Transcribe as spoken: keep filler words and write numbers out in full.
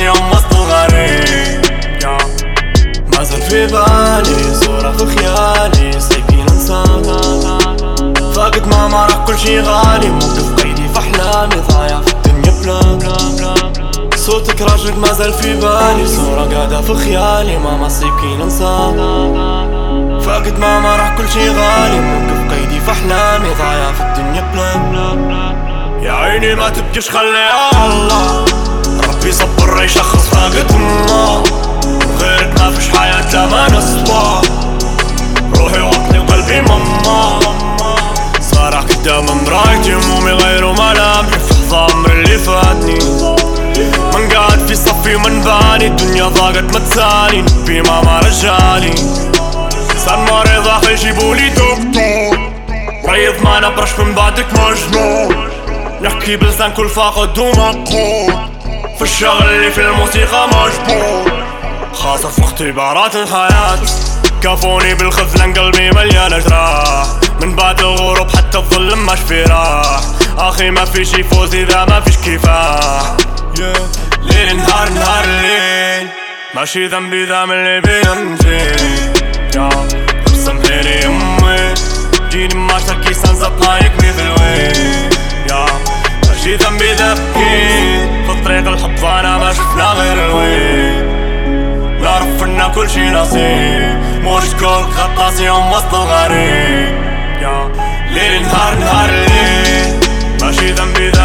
يوم وسط الغريب. ما زال في بالي صورة في خيالي سايبين انساك. فاقد ماما راح كل شي غالي، موقف قيدي في احلامي ضايع في الدنيا بلاك. صوتك راجل ما زال في بالي، صورة قاعدة في خيالي ماما سايبين انساك. فاقد ماما راح كل شي غالي، موقف قيدي في احلامي ضايع في الدنيا بلاك. يا عيني ما تبكيش خليها الله، ربي صبر يشخص فاقد امه. غيرك ما فيش حياة لا ما نصبح، روحي وعقلي وقلبي ماما. صارح قدام مرايتي همومي غيروا ملامحي، في حظ عمري اللي فاتني. من قاعد في صفي ومن بالي الدنيا ضاقت ما تسالي، نبي ماما رجالي. صار مريض اخي جيبولي دكتور، مريض ما نبرش من بعدك مجنون. نحكي بلسان كل فاقد ومقهور، في الشغل اللي في الموسيقى مجبور. خاطر في اختبارات الحياة كافوني بالخذلان، قلبي مليان جراح. من بعد الغروب حتى الظلم ماش في راح، اخي ما فيش يفوز اذا ما فيش كفاح. ليل نهار نهار الليل، ماشي ذنبي ذا من اللي بيمشي. سامحيني امي جيني ما شكي سنزب لايك مي في الوين. ماشي ذنبي ذا بكيت في طريق الحب، انا ما شفنا غير الوين. نعرف إن كل شي نصيب، موش كل خطاس يوم وسط الغريب. ليل نهار نهار الليل، ماشي ذنبي